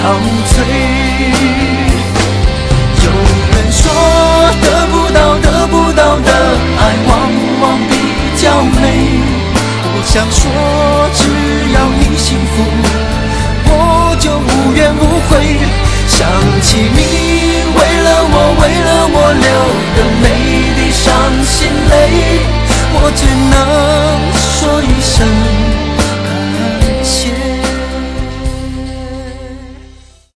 醉。有人说得不到的爱往往比较美，我想说只要你幸福，我就无怨无悔。想起你为了我流的泪，